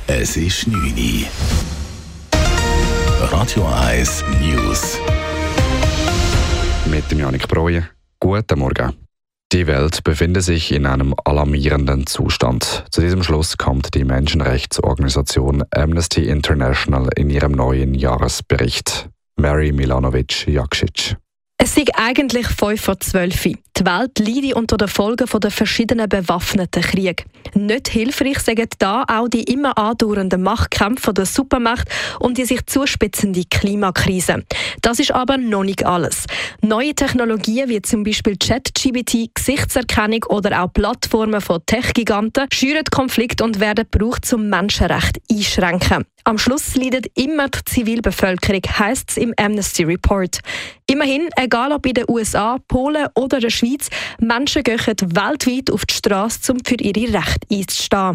Es ist 9 Uhr. Radio 1 News. Mit dem Janik Breuer. Guten Morgen. Die Welt befindet sich in einem alarmierenden Zustand. Zu diesem Schluss kommt die Menschenrechtsorganisation Amnesty International in ihrem neuen Jahresbericht. Mary Milanovic-Jakšić. Es sei eigentlich 11:05. Die Welt leide unter den Folgen der verschiedenen bewaffneten Kriege. Nicht hilfreich sind da auch die immer andauernden Machtkämpfe der Supermacht und die sich zuspitzende Klimakrise. Das ist aber noch nicht alles. Neue Technologien wie zum Beispiel ChatGPT, Gesichtserkennung oder auch Plattformen von Tech-Giganten schüren Konflikte und werden gebraucht, um Menschenrechte einschränken. Am Schluss leidet immer die Zivilbevölkerung, heisst es im Amnesty Report. Immerhin, egal ob in den USA, Polen oder der Schweiz, Menschen gehen weltweit auf die Straße, um für ihre Rechte einzustehen.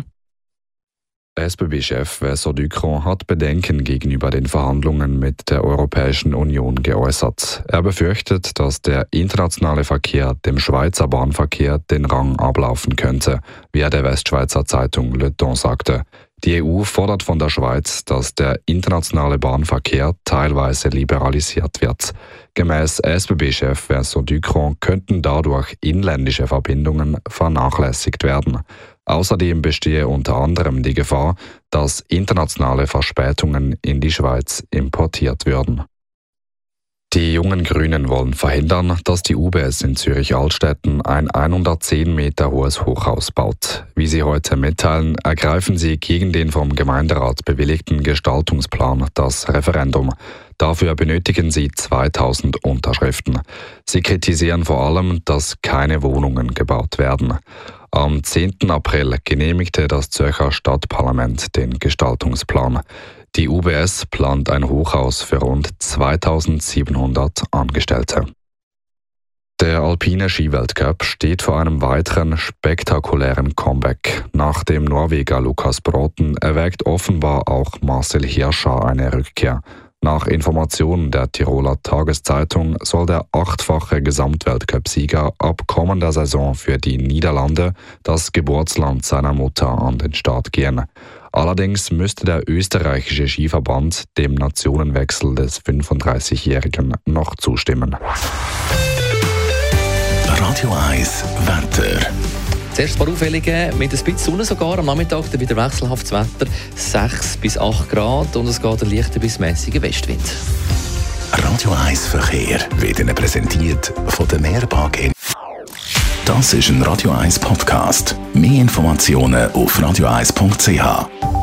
SBB-Chef Vincent Ducrot hat Bedenken gegenüber den Verhandlungen mit der Europäischen Union geäußert. Er befürchtet, dass der internationale Verkehr dem Schweizer Bahnverkehr den Rang ablaufen könnte, wie er der Westschweizer Zeitung Le Temps sagte. Die EU fordert von der Schweiz, dass der internationale Bahnverkehr teilweise liberalisiert wird. Gemäss SBB-Chef Vincent Ducrot könnten dadurch inländische Verbindungen vernachlässigt werden. Außerdem bestehe unter anderem die Gefahr, dass internationale Verspätungen in die Schweiz importiert würden. Die jungen Grünen wollen verhindern, dass die UBS in Zürich-Altstetten ein 110 Meter hohes Hochhaus baut. Wie sie heute mitteilen, ergreifen sie gegen den vom Gemeinderat bewilligten Gestaltungsplan das Referendum. Dafür benötigen sie 2000 Unterschriften. Sie kritisieren vor allem, dass keine Wohnungen gebaut werden. Am 10. April genehmigte das Zürcher Stadtparlament den Gestaltungsplan. Die UBS plant ein Hochhaus für rund 2700 Angestellte. Der alpine Skiweltcup steht vor einem weiteren spektakulären Comeback. Nach dem Norweger Lukas Bråten erwägt offenbar auch Marcel Hirscher eine Rückkehr. Nach Informationen der Tiroler Tageszeitung soll der 8-fache Gesamtweltcup-Sieger ab kommender Saison für die Niederlande, das Geburtsland seiner Mutter, an den Start gehen. Allerdings müsste der österreichische Skiverband dem Nationenwechsel des 35-Jährigen noch zustimmen. Radio 1 Wetter. Zuerst ein paar Auffällige mit ein bisschen Sonne sogar. Am Nachmittag dann wieder wechselhaftes Wetter, 6 bis 8 Grad und es geht ein leichter bis mäßiger Westwind. Radio 1 Verkehr wird Ihnen präsentiert von der Mehrpark in. Das ist ein Radio 1 Podcast. Mehr Informationen auf radio1.ch.